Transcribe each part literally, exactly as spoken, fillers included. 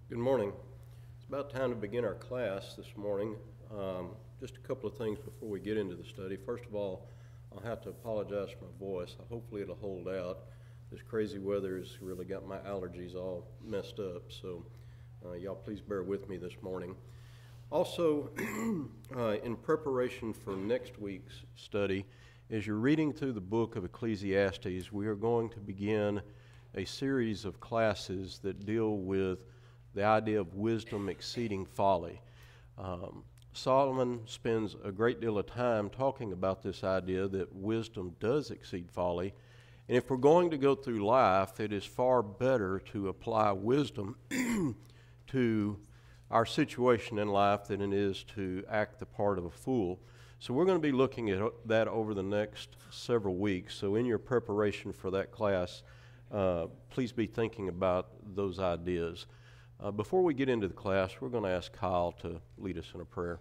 Good morning. It's about time to begin our class this morning. Um, just a couple of things before we get into the study. First of all, I'll have to apologize for my voice. Hopefully it'll hold out. This crazy weather has really got my allergies all messed up, so uh, y'all please bear with me this morning. Also, uh, in preparation for next week's study, as you're reading through the book of Ecclesiastes, we are going to begin a series of classes that deal with the idea of wisdom exceeding folly. Um, Solomon spends a great deal of time talking about this idea that wisdom does exceed folly. And if we're going to go through life, it is far better to apply wisdom to our situation in life than it is to act the part of a fool. So we're going to be looking at that over the next several weeks. So in your preparation for that class, uh, please be thinking about those ideas. Uh, before we get into the class, we're going to ask Kyle to lead us in a prayer.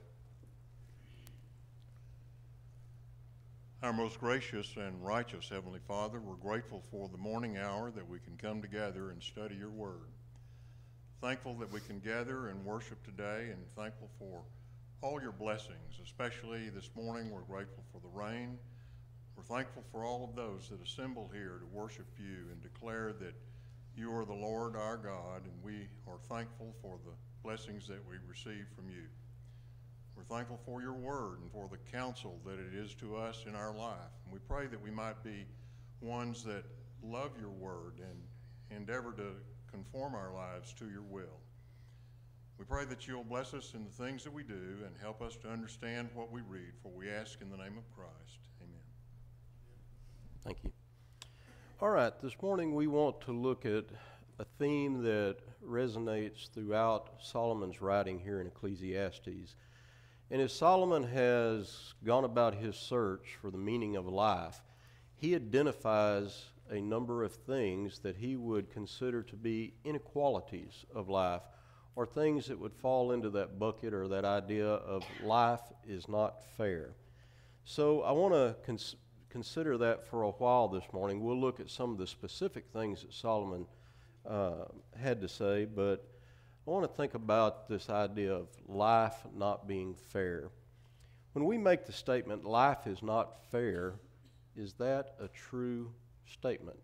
Our most gracious and righteous Heavenly Father, we're grateful for the morning hour that we can come together and study your word. Thankful that we can gather and worship today, and thankful for all your blessings, especially this morning. We're grateful for the rain. We're thankful for all of those that assemble here to worship you and declare that you are the Lord our God, and we are thankful for the blessings that we receive from you. We're thankful for your word and for the counsel that it is to us in our life. And we pray that we might be ones that love your word and endeavor to conform our lives to your will. We pray that you'll bless us in the things that we do and help us to understand what we read, for we ask in the name of Christ. Amen. Thank you. All right, this morning we want to look at a theme that resonates throughout Solomon's writing here in Ecclesiastes. And as Solomon has gone about his search for the meaning of life, he identifies a number of things that he would consider to be inequalities of life, or things that would fall into that bucket or that idea of life is not fair. So I want to cons- consider that for a while this morning. We'll look at some of the specific things that Solomon uh, had to say, but I want to think about this idea of life not being fair. When we make the statement, life is not fair, is that a true statement?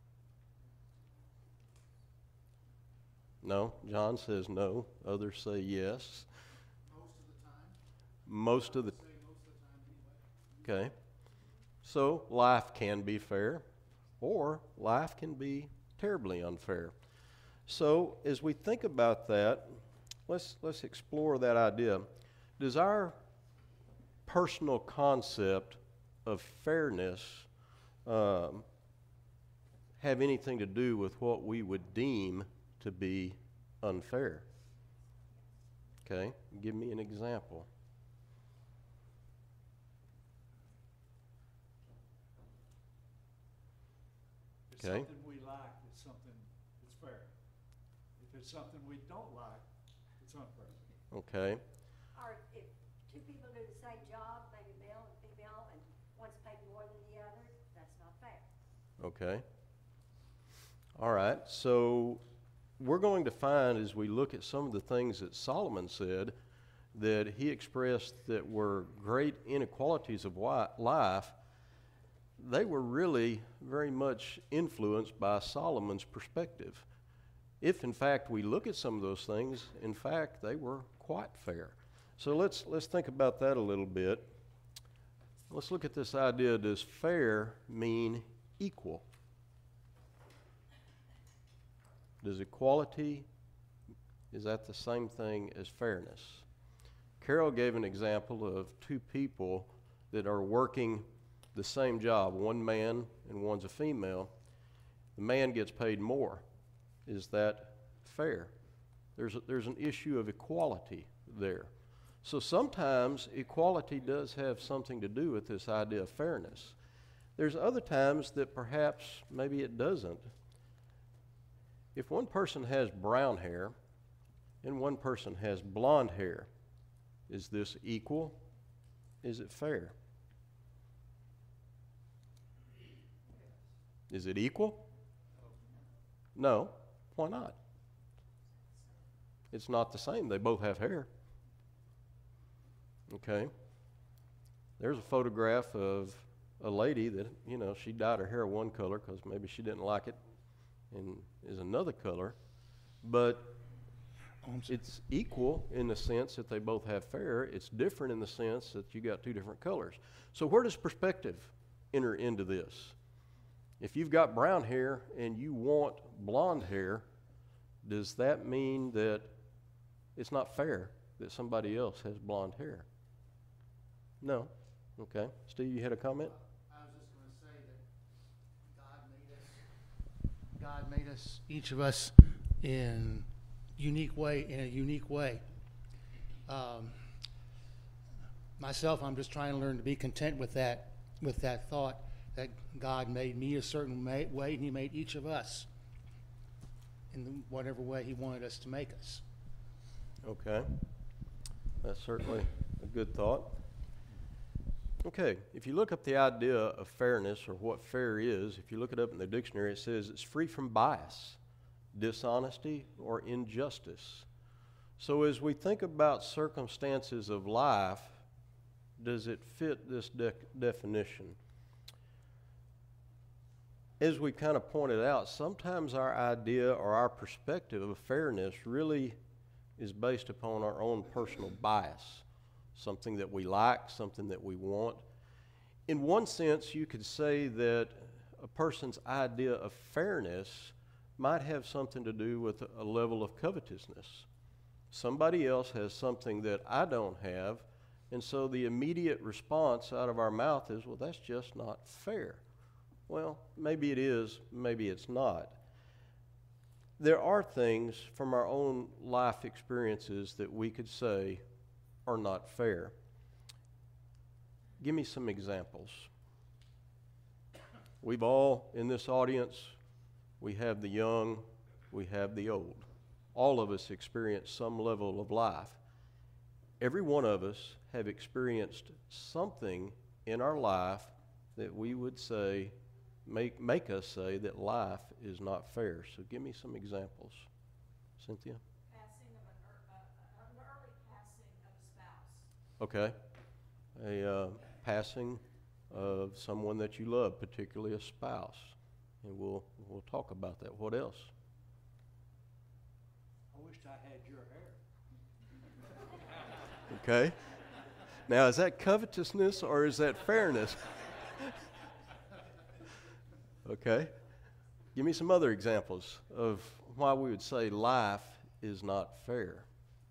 No. John says no. Others say yes. Most of the time. Most of the I would say most of the time anyway. Okay. So life can be fair, or life can be terribly unfair. So as we think about that, let's let's explore that idea. Does our personal concept of fairness um, have anything to do with what we would deem to be unfair? Okay, give me an example. If Okay. something we like, it's something that's fair. If it's something we don't like, it's unfair. Okay. Or if two people do the same job, maybe male and female, and one's paid more than the other, that's not fair. Okay. All right. So we're going to find as we look at some of the things that Solomon said that he expressed that were great inequalities of wi- life, they were really very much influenced by Solomon's perspective. If in fact we look at some of those things, in fact they were quite fair. So let's let's think about that a little bit. Let's look at this idea, does fair mean equal? Does equality, is that the same thing as fairness? Carol gave an example of two people that are working the same job, one man and one's a female. The man gets paid more. Is that fair? There's a, there's an issue of equality there. So sometimes equality does have something to do with this idea of fairness. There's other times that perhaps maybe it doesn't. If one person has brown hair and one person has blonde hair, is this equal? Is it fair? Is it equal? No. Why not? It's not the same. They both have hair. Okay? There's a photograph of a lady that, you know, she dyed her hair one color because maybe she didn't like it and is another color. But it's equal in the sense that they both have hair. It's different in the sense that you got two different colors. So where does perspective enter into this? If you've got brown hair and you want blonde hair, does that mean that it's not fair that somebody else has blonde hair? No. Okay. Steve, you had a comment? I was just going to say that God made us, God made us, each of us, in unique way, in a unique way. Um, myself, I'm just trying to learn to be content with that, with that thought that God made me a certain way, way and He made each of us in whatever way He wanted us to make us. Okay. That's certainly a good thought. Okay, if you look up the idea of fairness, or what fair is, if you look it up in the dictionary, it says it's free from bias, dishonesty, or injustice. So as we think about circumstances of life, does it fit this de- definition? As we kind of pointed out, sometimes our idea or our perspective of fairness really is based upon our own personal bias, something that we like, something that we want. In one sense, you could say that a person's idea of fairness might have something to do with a level of covetousness. Somebody else has something that I don't have, and so the immediate response out of our mouth is, well, that's just not fair. Well, maybe it is, maybe it's not. There are things from our own life experiences that we could say are not fair. Give me some examples. We've all, in this audience, we have the young, we have the old. All of us experience some level of life. Every one of us have experienced something in our life that we would say, make, make us say that life is not fair. So give me some examples. Cynthia? Passing of an, er, uh, an early passing of a spouse. Okay. A uh, passing of someone that you love, particularly a spouse. And we'll we'll talk about that. What else? I wished I had your hair. Okay. Now, is that covetousness or is that fairness? Okay. Give me some other examples of why we would say life is not fair.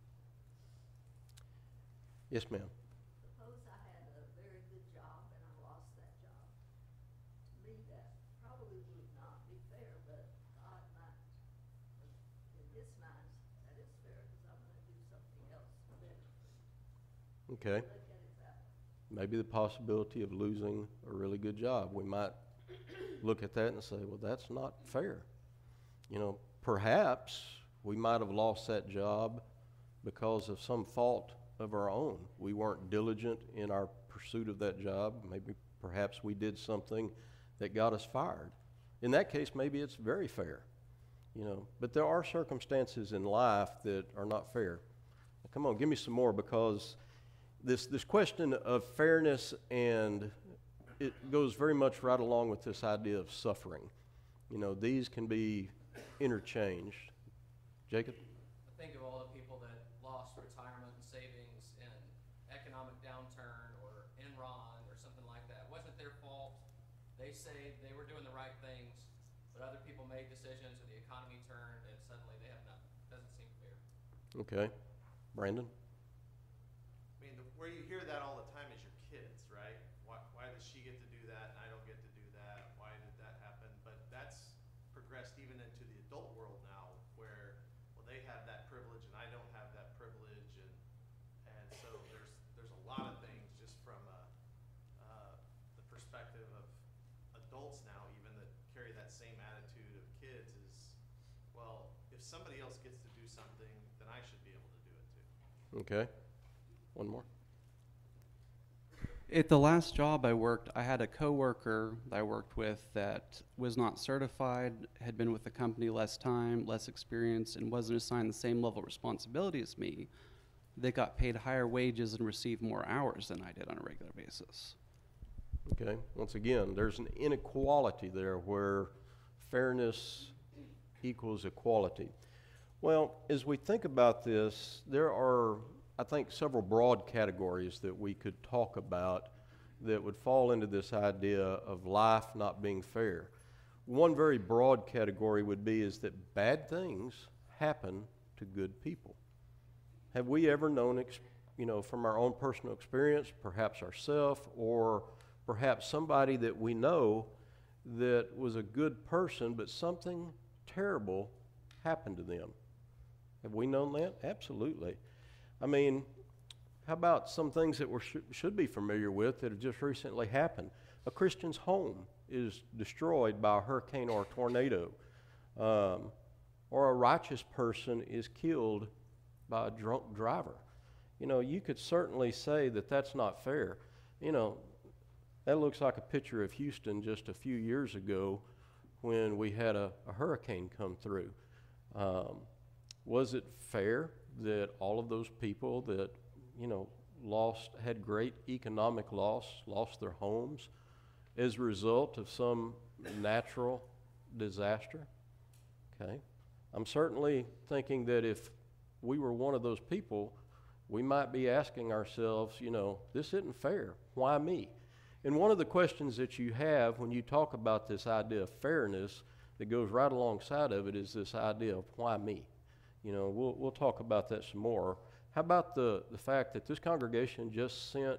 Yes, ma'am. Suppose I had a very good job and I lost that job. To me, that probably would not be fair, but God might, in His mind, that is fair because I'm going to do something else better. Okay. Look at it that way. Maybe the possibility of losing a really good job. We might look at that and say, well, that's not fair. You know, perhaps we might have lost that job because of some fault of our own. We weren't diligent in our pursuit of that job. Maybe perhaps we did something that got us fired. In that case, maybe it's very fair. You know, but there are circumstances in life that are not fair. Now, come on, give me some more, because this this question of fairness, and it goes very much right along with this idea of suffering. You know, these can be interchanged. Jacob? I think of all the people that lost retirement and savings in economic downturn or Enron or something like that. It wasn't their fault. They saved, they were doing the right things, but other people made decisions or the economy turned and suddenly they have nothing. Doesn't seem fair. Okay. Brandon? I mean, the, where you hear that all the time is your kids, right? Why, why does she get to do that and I don't get to do that? Why did that happen? But that's progressed even into the adult world now, where, well, they have that privilege and I don't have that privilege, and and so there's there's a lot of things just from uh, uh, the perspective of adults now, even that carry that same attitude of kids, is, well, if somebody else gets to do something, then I should be able to do it too. Okay. One more. At the last job I worked, I had a coworker that I worked with that was not certified, had been with the company less time, less experience, and wasn't assigned the same level of responsibility as me. They got paid higher wages and received more hours than I did on a regular basis. Okay, once again, there's an inequality there where fairness equals equality. Well, as we think about this, there are, I think, several broad categories that we could talk about that would fall into this idea of life not being fair. One very broad category would be is that bad things happen to good people. Have we ever known, ex- you know, from our own personal experience, perhaps ourselves, or perhaps somebody that we know that was a good person, but something terrible happened to them? Have we known that? Absolutely. I mean, how about some things that we sh- should be familiar with that have just recently happened? A Christian's home is destroyed by a hurricane or a tornado, um, or a righteous person is killed by a drunk driver. You know, you could certainly say that that's not fair. You know, that looks like a picture of Houston just a few years ago when we had a, a hurricane come through. Um, was it fair that all of those people that, you know, lost, had great economic loss, lost their homes as a result of some natural disaster? Okay. I'm certainly thinking that if we were one of those people, we might be asking ourselves, you know, this isn't fair. Why me? And one of the questions that you have when you talk about this idea of fairness that goes right alongside of it is this idea of why me? You know, we'll we'll talk about that some more. How about the, the fact that this congregation just sent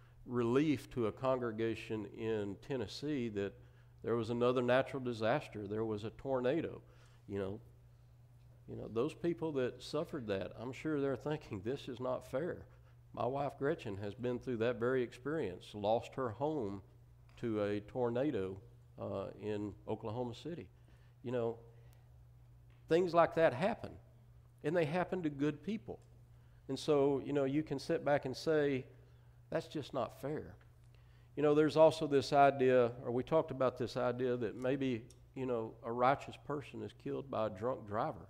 relief to a congregation in Tennessee that there was another natural disaster, there was a tornado, you know. You know, those people that suffered that, I'm sure they're thinking, this is not fair. My wife Gretchen has been through that very experience, lost her home to a tornado uh, in Oklahoma City. You know, things like that happen, and they happen to good people. And so, you know, you can sit back and say, that's just not fair. You know, there's also this idea, or we talked about this idea that maybe, you know, a righteous person is killed by a drunk driver.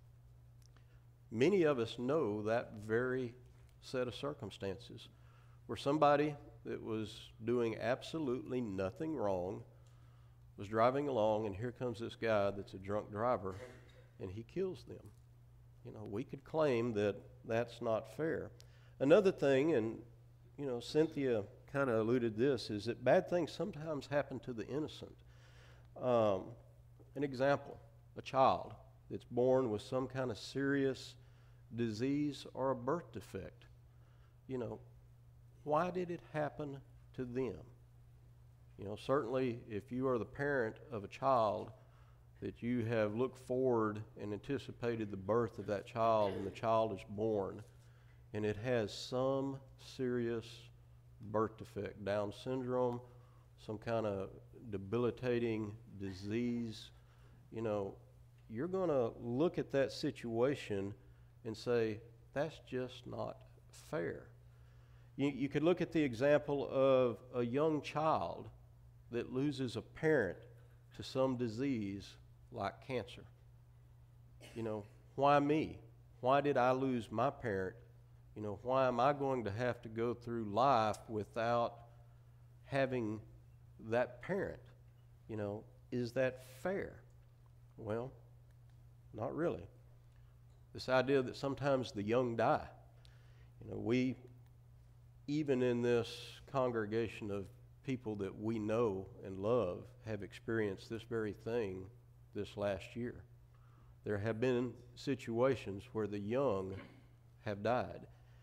Many of us know that very set of circumstances where somebody that was doing absolutely nothing wrong was driving along, and here comes this guy that's a drunk driver, and he kills them. You know, we could claim that that's not fair. Another thing, and, you know, Cynthia kind of alluded this, is that bad things sometimes happen to the innocent. Um, an example, a child that's born with some kind of serious disease or a birth defect. You know, why did it happen to them? You know, certainly if you are the parent of a child that you have looked forward and anticipated the birth of that child, and the child is born and it has some serious birth defect, Down syndrome, some kind of debilitating disease, you know, you're going to look at that situation and say, that's just not fair. You, you could look at the example of a young child that loses a parent to some disease like cancer. You know, why me? Why did I lose my parent? You know, why am I going to have to go through life without having that parent? You know, is that fair? Well, not really. This idea that sometimes the young die. You know, we, even in this congregation of people that we know and love, have experienced this very thing this last year. There have been situations where the young have died.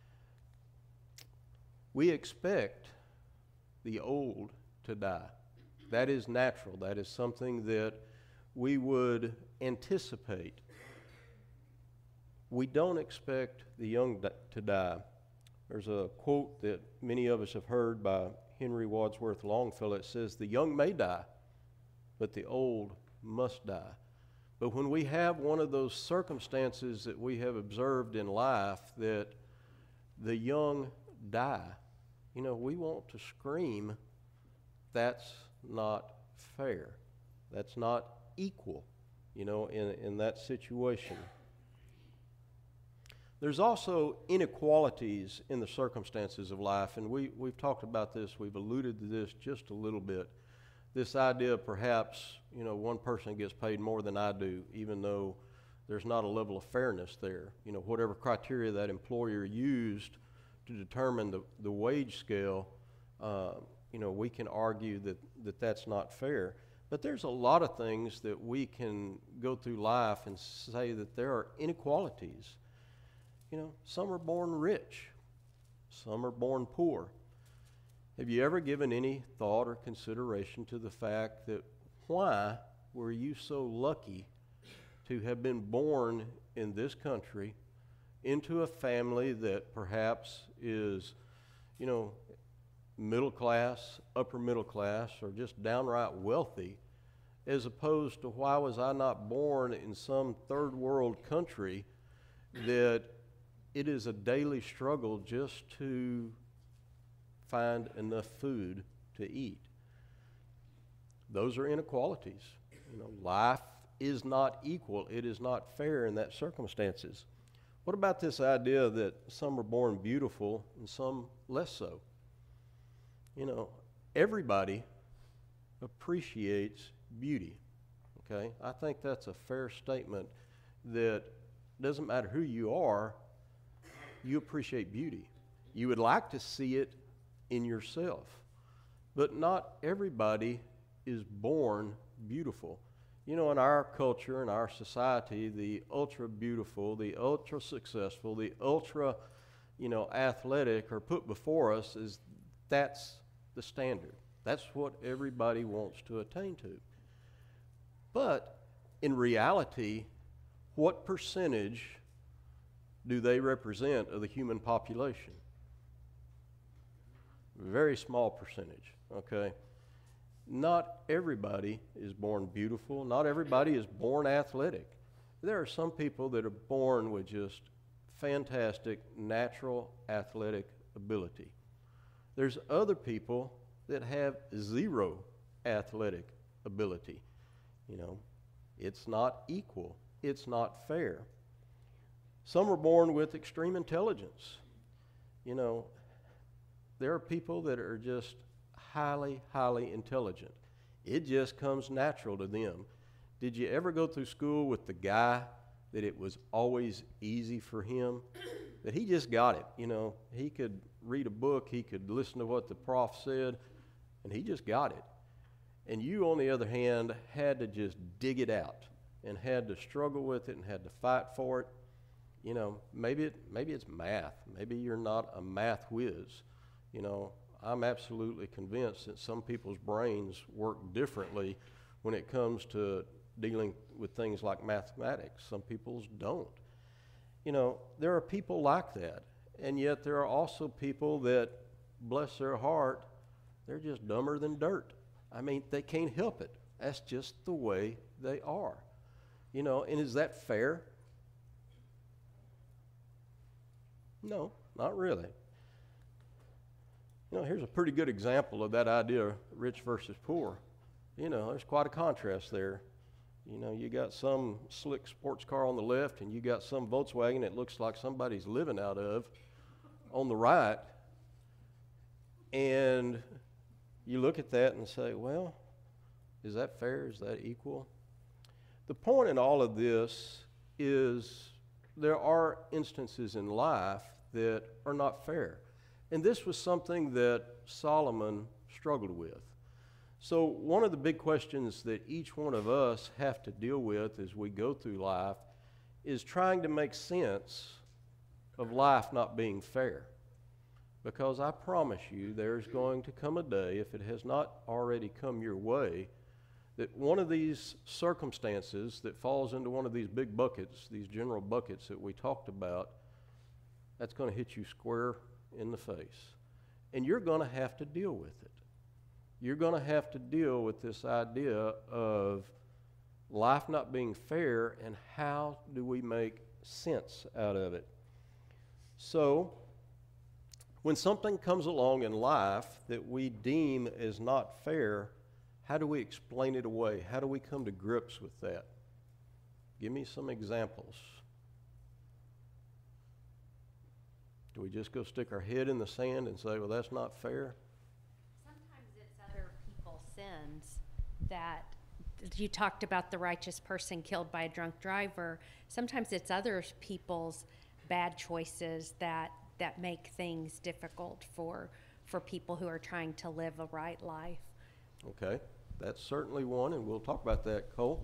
We expect the old to die. That is natural. That is something that we would anticipate. We don't expect the young to die. There's a quote that many of us have heard by Henry Wadsworth Longfellow. It says, the young may die, but the old must die. But when we have one of those circumstances that we have observed in life, that the young die, you know, we want to scream, that's not fair. That's not equal, you know, in, in that situation. There's also inequalities in the circumstances of life, and we, we've talked about this, we've alluded to this just a little bit. This idea of perhaps, you know, one person gets paid more than I do, even though there's not a level of fairness there. You know, whatever criteria that employer used to determine the, the wage scale, uh, you know, we can argue that, that that's not fair. But there's a lot of things that we can go through life and say that there are inequalities. You know, some are born rich, some are born poor. Have you ever given any thought or consideration to the fact that why were you so lucky to have been born in this country into a family that perhaps is, you know, middle class, upper middle class, or just downright wealthy, as opposed to why was I not born in some third world country that it is a daily struggle just to find enough food to eat. Those are inequalities. You know, life is not equal. It is not fair in that circumstances. What about this idea that some are born beautiful and some less so? You know, everybody appreciates beauty, okay? I think that's a fair statement that doesn't matter who you are, you appreciate beauty. You would like to see it in yourself. But not everybody is born beautiful. You know, in our culture, in our society, the ultra beautiful, the ultra successful, the ultra, you know, athletic are put before us as that's the standard. That's what everybody wants to attain to. But in reality, what percentage do they represent of the human population? Very small percentage, okay? Not everybody is born beautiful. Not everybody is born athletic. There are some people that are born with just fantastic natural athletic ability. There's other people that have zero athletic ability. You know, it's not equal. It's not fair. Some are born with extreme intelligence. You know, there are people that are just highly, highly intelligent. It just comes natural to them. Did you ever go through school with the guy that it was always easy for him? That he just got it, you know. He could read a book, he could listen to what the prof said, and he just got it. And you, on the other hand, had to just dig it out and had to struggle with it and had to fight for it. You know, maybe it, maybe it's math. Maybe you're not a math whiz. You know, I'm absolutely convinced that some people's brains work differently when it comes to dealing with things like mathematics. Some people's don't. You know, there are people like that. And yet there are also people that, bless their heart, they're just dumber than dirt. I mean, they can't help it. That's just the way they are. You know, and is that fair? No, not really. You know, here's a pretty good example of that idea, rich versus poor. You know, there's quite a contrast there. You know, you got some slick sports car on the left and you got some Volkswagen that looks like somebody's living out of on the right. And you look at that and say, well, is that fair? Is that equal? The point in all of this is there are instances in life that are not fair. And this was something that Solomon struggled with. So one of the big questions that each one of us have to deal with as we go through life is trying to make sense of life not being fair. Because I promise you there's going to come a day, if it has not already come your way, that one of these circumstances that falls into one of these big buckets, these general buckets that we talked about, that's going to hit you square in the face. And you're going to have to deal with it. You're going to have to deal with this idea of life not being fair and how do we make sense out of it. So, When something comes along in life that we deem as not fair, how do we explain it away? How do we come to grips with that? Give me some examples. Do we just go stick our head in the sand and say, well, that's not fair? Sometimes it's other people's sins that, you talked about the righteous person killed by a drunk driver. Sometimes it's other people's bad choices that, that make things difficult for, for people who are trying to live a right life. Okay, that's certainly one, and we'll talk about that. Cole?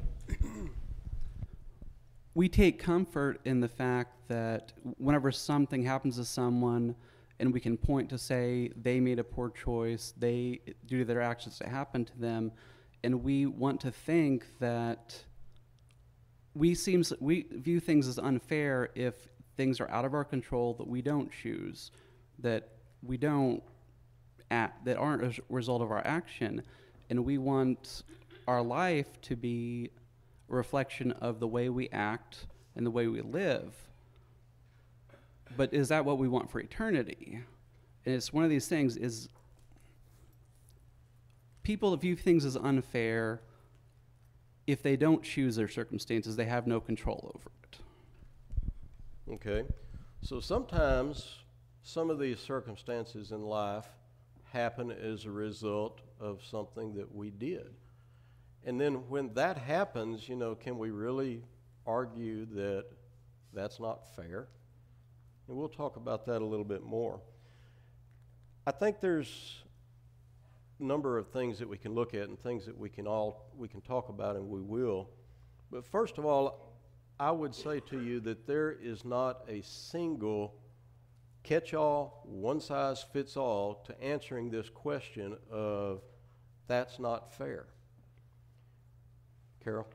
We take comfort in the fact that whenever something happens to someone and we can point to say they made a poor choice, they, due to their actions that happened to them, and we want to think that we seems we view things as unfair if things are out of our control that we don't choose, that we don't act, that aren't a result of our action, and we want our life to be a reflection of the way we act and the way we live. But is that what we want for eternity? And it's one of these things is people view things as unfair if they don't choose their circumstances, they have no control over it. Okay, so sometimes some of these circumstances in life happen as a result of something that we did. And then when that happens, you know, can we really argue that that's not fair? And we'll talk about that a little bit more. I think there's a number of things that we can look at and things that we can all we can talk about, and we will. But first of all, I would say to you that there is not a single catch-all, one-size-fits-all to answering this question of that's not fair. Carol?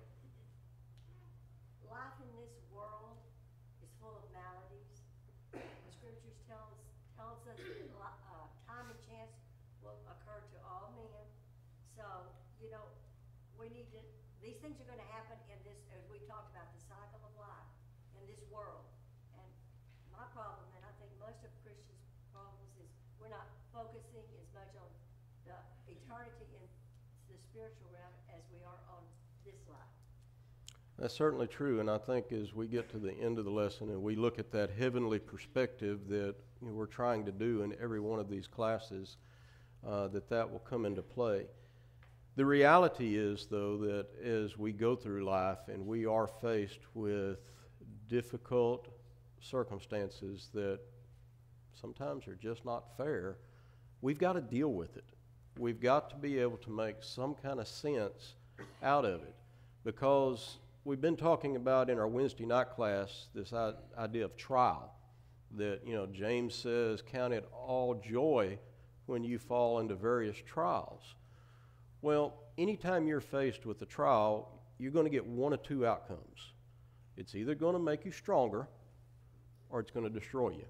Life in this world is full of maladies. The scriptures tell us, tells us that li- uh, time and chance will occur to all men. So, you know, we need to, these things are gonna happen in this, as we talked about, the cycle of life in this world. And my problem, and I think most of Christians' problems, is we're not focusing as much on the eternity in the spiritual realm as we are on this life. That's certainly true, and I think as we get to the end of the lesson and we look at that heavenly perspective that you know, we're trying to do in every one of these classes, uh, that that will come into play. The reality is, though, that as we go through life and we are faced with difficult circumstances that sometimes are just not fair, we've got to deal with it. We've got to be able to make some kind of sense out of it, because we've been talking about in our Wednesday night class this idea of trial, that, you know, James says, count it all joy when you fall into various trials. Well, anytime you're faced with a trial, you're going to get one of two outcomes. It's either going to make you stronger or it's going to destroy you.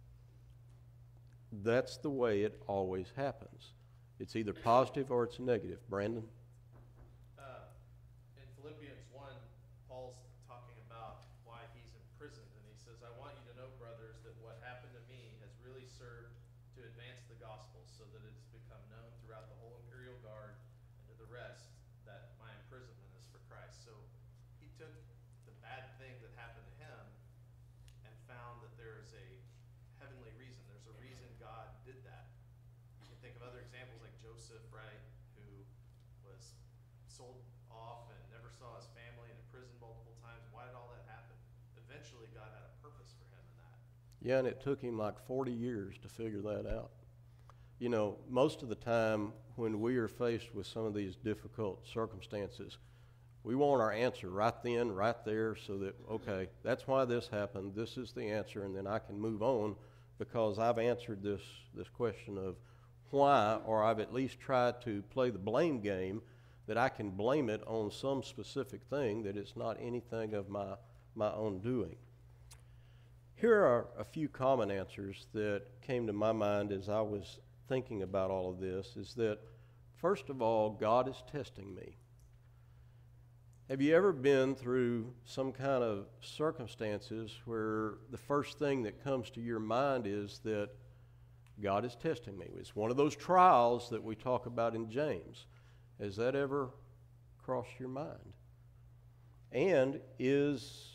That's the way it always happens. It's either positive or it's negative. Brandon? Uh, in Philippians one, Paul's talking about why he's imprisoned, and he says, I want you to know, brothers, that what happened to me has really served to advance the gospel, so that it's become known throughout the whole imperial guard and to the rest that my imprisonment is for Christ. So he took the bad thing that happened to him and found that there is a heavenly reason. There's a reason God did that. You can think of other examples like Joseph, right, who was sold off and never saw his family and in prison multiple times. Why did all that happen? Eventually, God had a purpose for him in that. Yeah, and it took him like forty years to figure that out. You know, most of the time when we are faced with some of these difficult circumstances, we want our answer right then, right there, so that, okay, that's why this happened, this is the answer, and then I can move on because I've answered this, this question of why, or I've at least tried to play the blame game, that I can blame it on some specific thing, that it's not anything of my, my own doing. Here are a few common answers that came to my mind as I was thinking about all of this, is that, first of all, God is testing me. Have you ever been through some kind of circumstances where the first thing that comes to your mind is that God is testing me. It's one of those trials that we talk about in James. Has that ever crossed your mind? And is,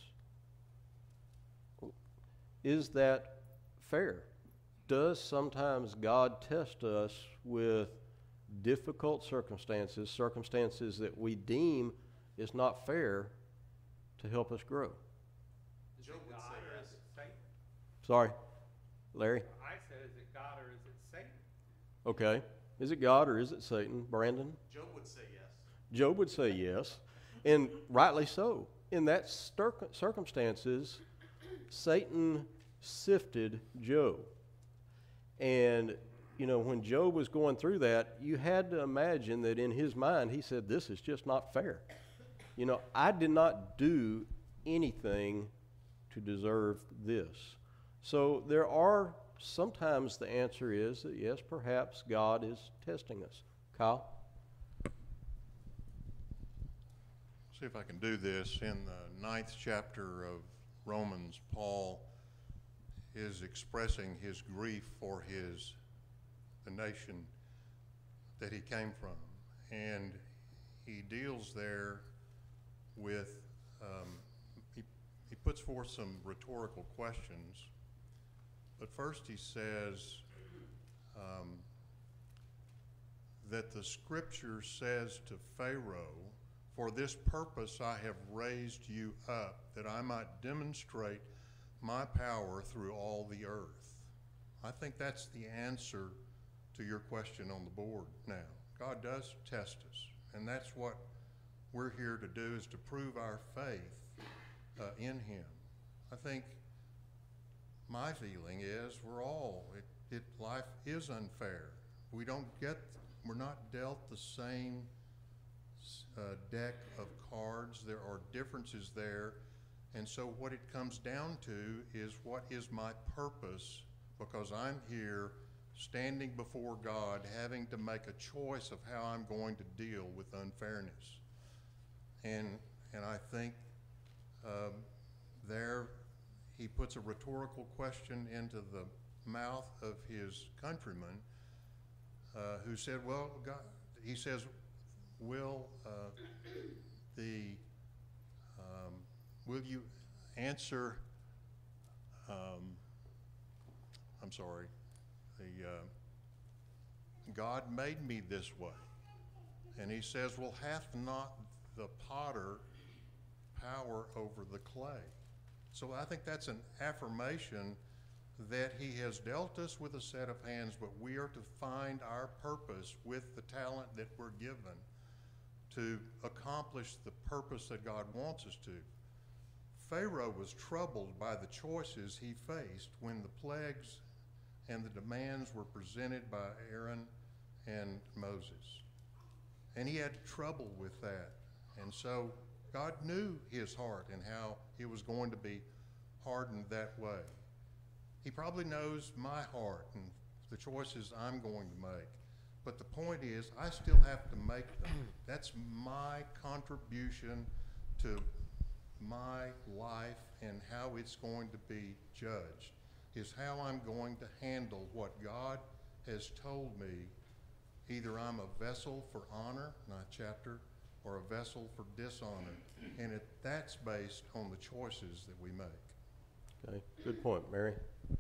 is that fair? Does sometimes God test us with difficult circumstances, circumstances that we deem is not fair to help us grow? Job would say yes. Sorry, Larry? I said, is it God or is it Satan? Okay. Is it God or is it Satan? Brandon? Job would say yes. Job would say yes, and rightly so. In that circ- circumstances, Satan sifted Job. And, you know, when Job was going through that, you had to imagine that in his mind, he said, this is just not fair. You know, I did not do anything to deserve this. So there are, sometimes the answer is that yes, perhaps God is testing us. Kyle? See if I can do this. In the ninth chapter of Romans, Paul is expressing his grief for his the nation that he came from, and he deals there with um, he, he puts forth some rhetorical questions. But first he says um, that the scripture says to Pharaoh, "For this purpose I have raised you up, that I might demonstrate my power through all the earth." I think that's the answer to your question on the board now. God does test us, and that's what we're here to do, is to prove our faith uh, in him. I think my feeling is we're all, it, it, life is unfair. We don't get, we're not dealt the same uh, deck of cards. There are differences there. And so what it comes down to is, what is my purpose? Because I'm here standing before God, having to make a choice of how I'm going to deal with unfairness. And, and I think um, there he puts a rhetorical question into the mouth of his countrymen uh, who said, well, God, he says, will uh, the, um, will you answer, um, I'm sorry, the, uh, God made me this way. And he says, well, hath not the potter power over the clay? So I think that's an affirmation that he has dealt us with a set of hands, but we are to find our purpose with the talent that we're given to accomplish the purpose that God wants us to. Pharaoh was troubled by the choices he faced when the plagues and the demands were presented by Aaron and Moses. And he had trouble with that. And so God knew his heart and how it was going to be hardened that way. He probably knows my heart and the choices I'm going to make. But the point is, I still have to make them. That's my contribution to my life, and how it's going to be judged is how I'm going to handle what God has told me. Either I'm a vessel for honor, not chapter, or a vessel for dishonor. And it, that's based on the choices that we make. Okay, good point, Mary.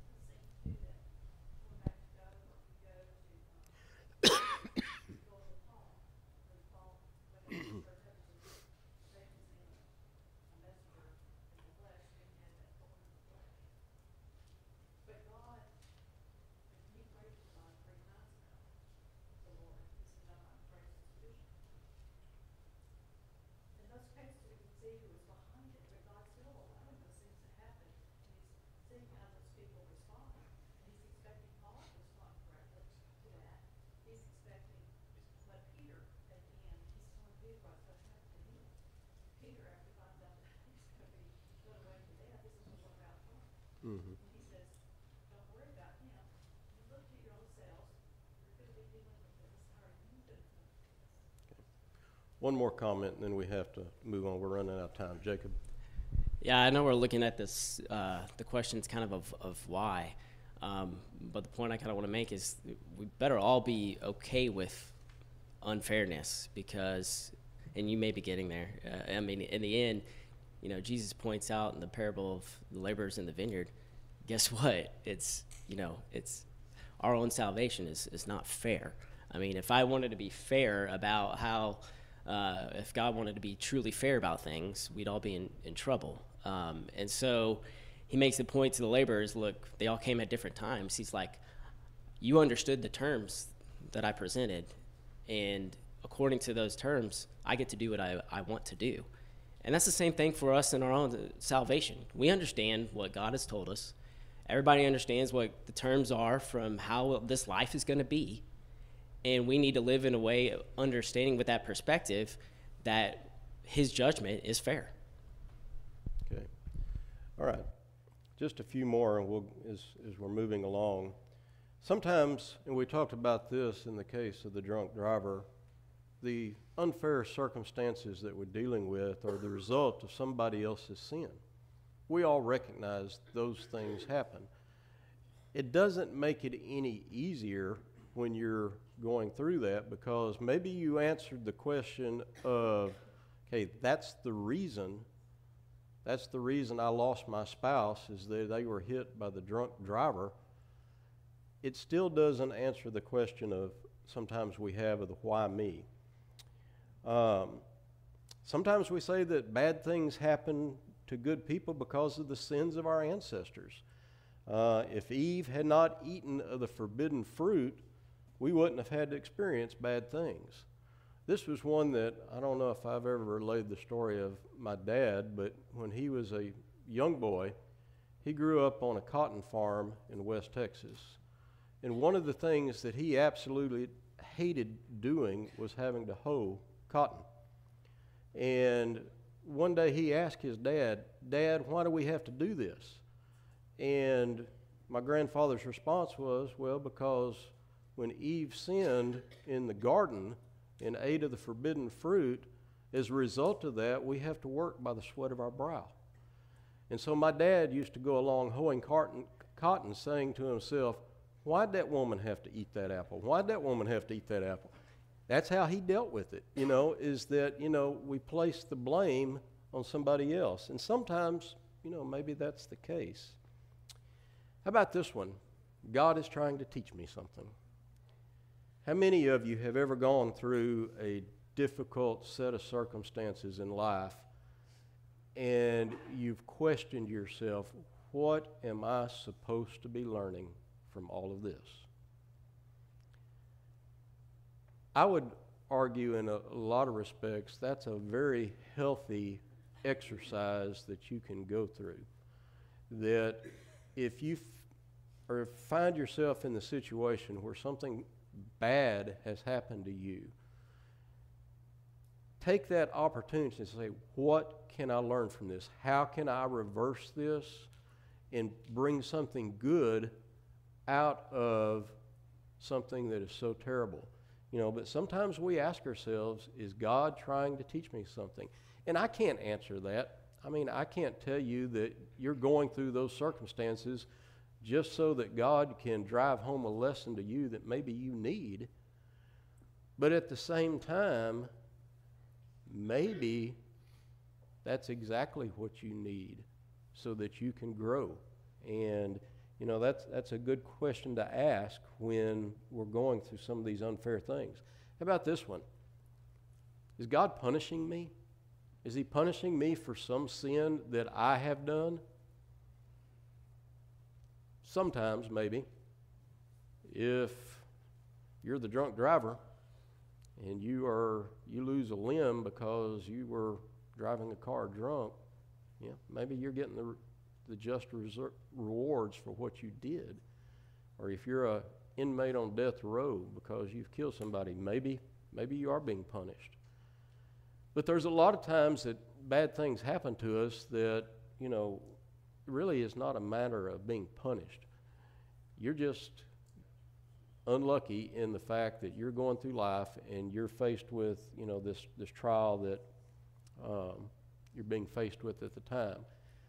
Mm-hmm. He says, don't worry about him. You look to your own selves. You're going to be dealing with this. How are you going to do this? One more comment, and then we have to move on. We're running out of time. Jacob? Yeah, I know we're looking at this, uh, the questions kind of of, of why. Um, but the point I kind of want to make is we better all be okay with unfairness, because, and you may be getting there. Uh, I mean, in the end, you know, Jesus points out in the parable of the laborers in the vineyard, guess what? It's, you know, it's our own salvation is, is not fair. I mean, if I wanted to be fair about how, uh, if God wanted to be truly fair about things, we'd all be in, in trouble. Um, and so he makes the point to the laborers, look, they all came at different times. He's like, you understood the terms that I presented, and according to those terms, I get to do what I, I want to do. And that's the same thing for us in our own salvation. We understand what God has told us. Everybody understands what the terms are from how this life is going to be. And we need to live in a way of understanding with that perspective that his judgment is fair. Okay. All right. Just a few more, and we'll, as, as we're moving along. Sometimes, and we talked about this in the case of the drunk driver, the unfair circumstances that we're dealing with are the result of somebody else's sin. We all recognize those things happen. It doesn't make it any easier when you're going through that, because maybe you answered the question of, okay, that's the reason, that's the reason I lost my spouse, is that they were hit by the drunk driver. It still doesn't answer the question of, sometimes we have, of the why me. Um, sometimes we say that bad things happen to good people because of the sins of our ancestors. Uh, if Eve had not eaten of the forbidden fruit, we wouldn't have had to experience bad things. This was one that, I don't know if I've ever relayed the story of my dad, but when he was a young boy, he grew up on a cotton farm in West Texas. And one of the things that he absolutely hated doing was having to hoe cotton. And one day he asked his dad, Dad, why do we have to do this? And my grandfather's response was, well, because when Eve sinned in the garden and ate of the forbidden fruit, as a result of that, we have to work by the sweat of our brow. And so my dad used to go along hoeing cotton, cotton saying to himself, why'd that woman have to eat that apple? Why'd that woman have to eat that apple? That's how he dealt with it, you know, is that, you know, we place the blame on somebody else. And sometimes, you know, maybe that's the case. How about this one? God is trying to teach me something. How many of you have ever gone through a difficult set of circumstances in life and you've questioned yourself, what am I supposed to be learning from all of this? I would argue in a, a lot of respects that's a very healthy exercise that you can go through. That if you f- or find yourself in the situation where something bad has happened to you, take that opportunity to say, what can I learn from this? How can I reverse this and bring something good out of something that is so terrible? You know, but sometimes we ask ourselves, is God trying to teach me something? And I can't answer that. I mean, I can't tell you that you're going through those circumstances just so that God can drive home a lesson to you that maybe you need. But at the same time, maybe that's exactly what you need so that you can grow. And you know, that's, that's a good question to ask when we're going through some of these unfair things. How about this one? Is God punishing me? Is he punishing me for some sin that I have done? Sometimes, maybe. If you're the drunk driver and you are you lose a limb because you were driving a car drunk, yeah, maybe you're getting the the just reser- rewards for what you did. Or if you're a inmate on death row because you've killed somebody, maybe maybe you are being punished. But there's a lot of times that bad things happen to us that, you know, really is not a matter of being punished. You're just unlucky in the fact that you're going through life and you're faced with, you know, this, this trial that um, you're being faced with at the time.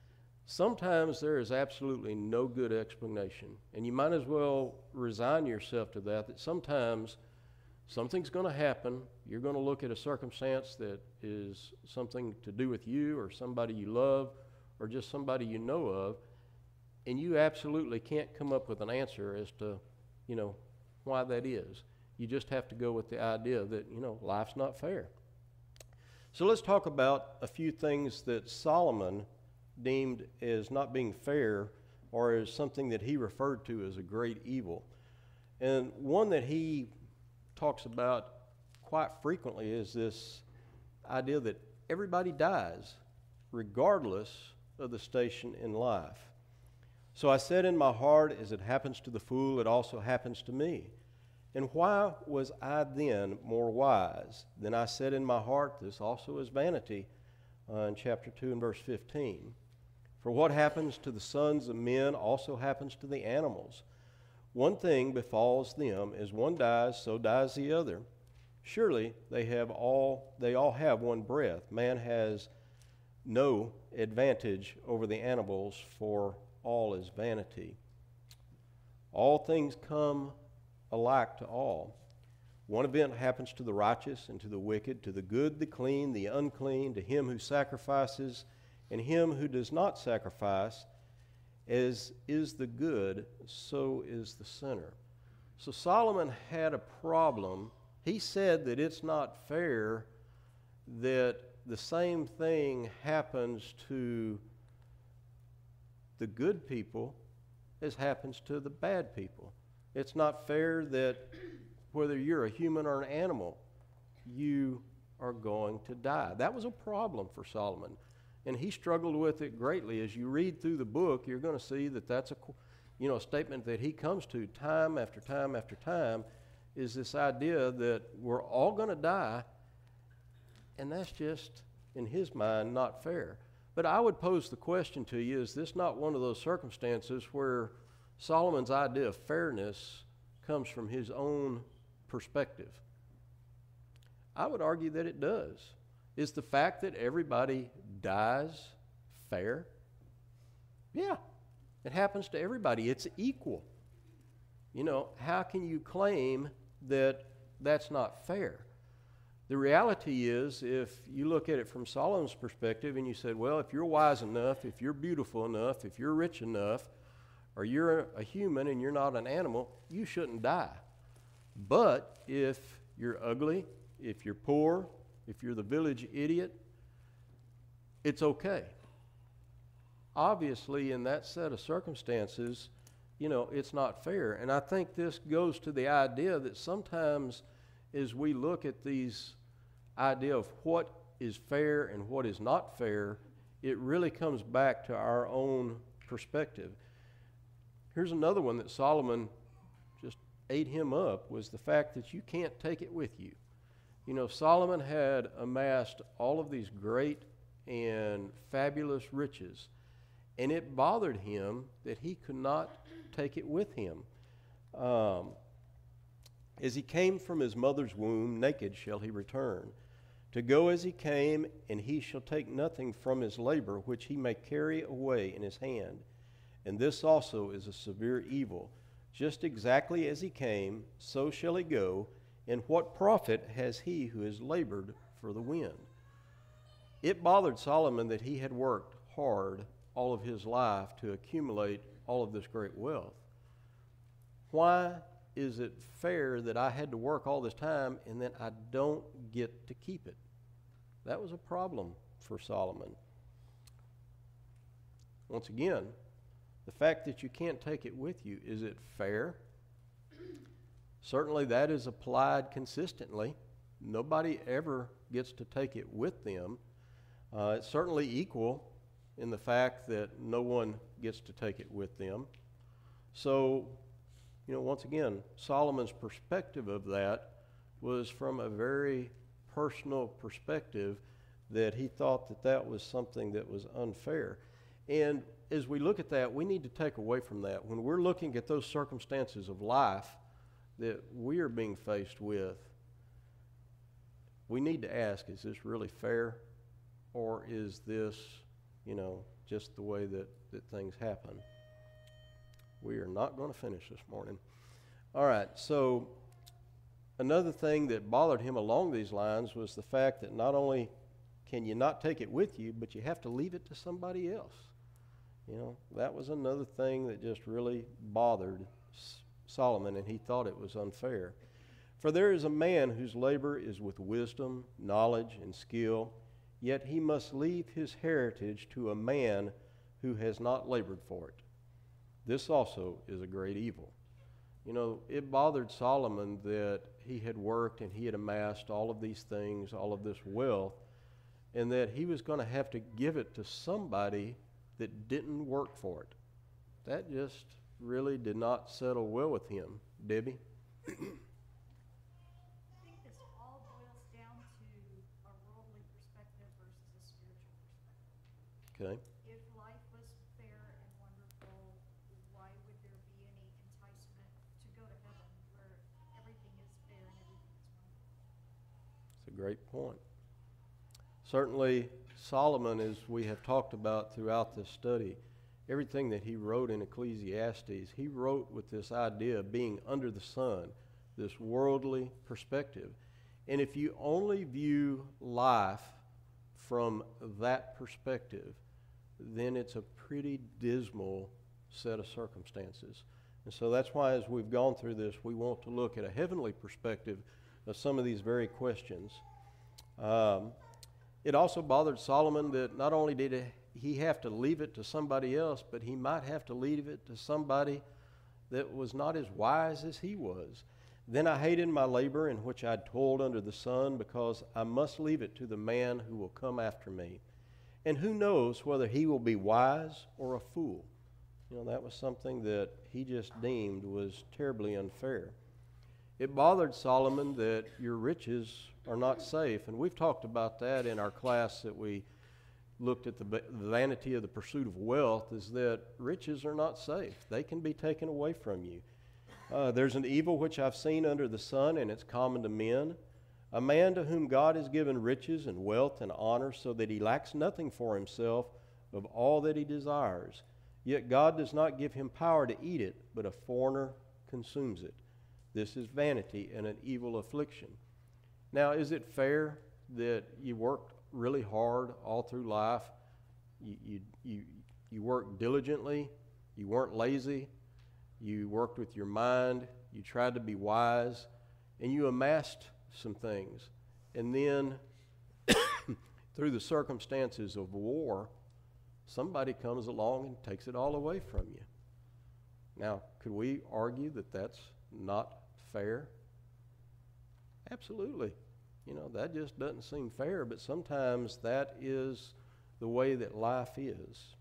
Sometimes there is absolutely no good explanation, and you might as well resign yourself to that, that sometimes something's going to happen. You're going to look at a circumstance that is something to do with you or somebody you love or just somebody you know of, and you absolutely can't come up with an answer as to, you know, why that is. You just have to go with the idea that, you know, life's not fair. So let's talk about a few things that Solomon deemed as not being fair or as something that he referred to as a great evil. And one that he talks about quite frequently is this idea that everybody dies regardless of the station in life. So I said in my heart, as it happens to the fool, it also happens to me. And why was I then more wise? Then I said in my heart, this also is vanity, uh, in chapter two and verse fifteen. For what happens to the sons of men also happens to the animals. One thing befalls them, as one dies, so dies the other. Surely they have all they all have one breath. Man has no advantage over the animals, for all is vanity. All things come alike to all. One event happens to the righteous and to the wicked, to the good, the clean, the unclean, to him who sacrifices and him who does not sacrifice. As is the good, so is the sinner. So Solomon had a problem. He said that it's not fair that the same thing happens to the good people as happens to the bad people. It's not fair that whether you're a human or an animal, you are going to die. That was a problem for Solomon. And he struggled with it greatly. As you read through the book, you're going to see that that's a, you know, a statement that he comes to time after time after time, is this idea that we're all going to die, and that's just, in his mind, not fair. But I would pose the question to you, is this not one of those circumstances where Solomon's idea of fairness comes from his own perspective? I would argue that it does. Is the fact that everybody dies fair? Yeah, it happens to everybody. It's equal. You know, how can you claim that that's not fair? The reality is, if you look at it from Solomon's perspective and you said, well, if you're wise enough, if you're beautiful enough, if you're rich enough, or you're a human and you're not an animal, you shouldn't die. But if you're ugly, if you're poor, if you're the village idiot, it's okay. Obviously, in that set of circumstances, you know, it's not fair. And I think this goes to the idea that sometimes as we look at these idea of what is fair and what is not fair, it really comes back to our own perspective. Here's another one that Solomon just ate him up, was the fact that you can't take it with you. You know, Solomon had amassed all of these great and fabulous riches, and it bothered him that he could not take it with him. Um, as he came from his mother's womb, naked shall he return. To go as he came, and he shall take nothing from his labor which he may carry away in his hand. And this also is a severe evil. Just exactly as he came, so shall he go. And what profit has he who has labored for the wind? It bothered Solomon that he had worked hard all of his life to accumulate all of this great wealth. Why is it fair that I had to work all this time and then I don't get to keep it? That was a problem for Solomon. Once again, the fact that you can't take it with you, is it fair? Certainly that is applied consistently. Nobody ever gets to take it with them. Uh, it's certainly equal in the fact that no one gets to take it with them. So, you know, once again, Solomon's perspective of that was from a very personal perspective, that he thought that that was something that was unfair. And as we look at that, we need to take away from that. When we're looking at those circumstances of life that we are being faced with, we need to ask, is this really fair? Or is this, you know, just the way that, that things happen. We are not going to finish this morning. All right, so another thing that bothered him along these lines was the fact that not only can you not take it with you, but you have to leave it to somebody else. You know, that was another thing that just really bothered S- Solomon, and he thought it was unfair. For there is a man whose labor is with wisdom, knowledge, and skill, yet he must leave his heritage to a man who has not labored for it. This also is a great evil. You know, it bothered Solomon that he had worked and he had amassed all of these things, all of this wealth, and that he was going to have to give it to somebody that didn't work for it. That just really did not settle well with him. Debbie? I think this all boils down to a worldly perspective versus a spiritual perspective. Okay. If life was fair and wonderful, why would there be any enticement to go to heaven where everything is fair and everything is wonderful? It's a great point. Certainly, Solomon, as we have talked about throughout this study, everything that he wrote in Ecclesiastes, he wrote with this idea of being under the sun, this worldly perspective. And if you only view life from that perspective, then it's a pretty dismal set of circumstances. And so that's why, as we've gone through this, we want to look at a heavenly perspective of some of these very questions. Um, it also bothered Solomon that not only did he have to leave it to somebody else, but he might have to leave it to somebody that was not as wise as he was. Then I hated my labor in which I toiled under the sun, because I must leave it to the man who will come after me. And who knows whether he will be wise or a fool? You know, that was something that he just deemed was terribly unfair. It bothered Solomon that your riches are not safe. And we've talked about that in our class that we looked at the vanity of the pursuit of wealth, is that riches are not safe. They can be taken away from you. Uh, there's an evil which I've seen under the sun, and it's common to men. A man to whom God has given riches and wealth and honor, so that he lacks nothing for himself of all that he desires. Yet God does not give him power to eat it, but a foreigner consumes it. This is vanity and an evil affliction. Now, is it fair that you worked really hard all through life? You, you, you, you worked diligently. You weren't lazy. You worked with your mind. You tried to be wise. And you amassed some things. And then, through the circumstances of war, somebody comes along and takes it all away from you. Now, could we argue that that's not fair? Absolutely. You know, that just doesn't seem fair, but sometimes that is the way that life is.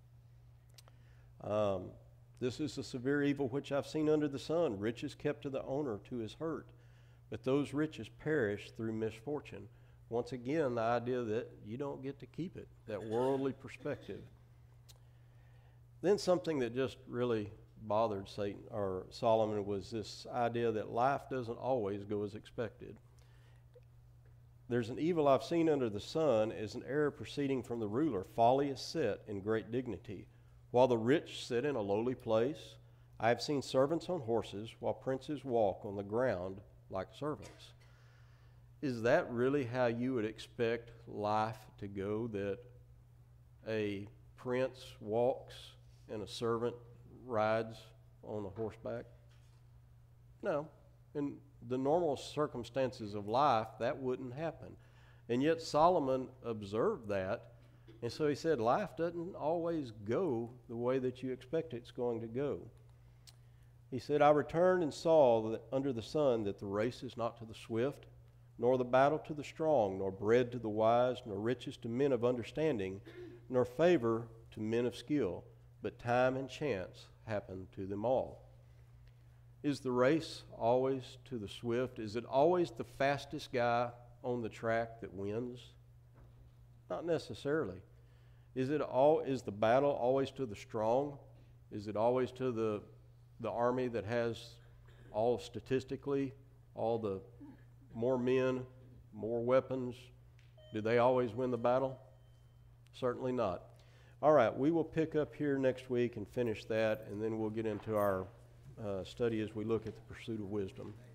Um, this is a severe evil which I've seen under the sun, riches kept to the owner to his hurt, but those riches perish through misfortune. Once again, the idea that you don't get to keep it, that worldly perspective. Then something that just really bothered Satan or Solomon was this idea that life doesn't always go as expected. There's an evil I've seen under the sun, as an error proceeding from the ruler. Folly is set in great dignity, while the rich sit in a lowly place. I have seen servants on horses, while princes walk on the ground like servants. Is that really how you would expect life to go, that a prince walks and a servant rides on a horseback? No. In the normal circumstances of life, that wouldn't happen. And yet Solomon observed that, and so he said, life doesn't always go the way that you expect it's going to go. He said, I returned and saw that under the sun that the race is not to the swift, nor the battle to the strong, nor bread to the wise, nor riches to men of understanding, nor favor to men of skill, but time and chance happen to them all. Is the race always to the swift? Is it always the fastest guy on the track that wins? Not necessarily. Is it all? Is the battle always to the strong? Is it always to the the army that has all statistically all the more men, more weapons? Do they always win the battle? Certainly not. All right, we will pick up here next week and finish that, and then we'll get into our uh, study as we look at the pursuit of wisdom.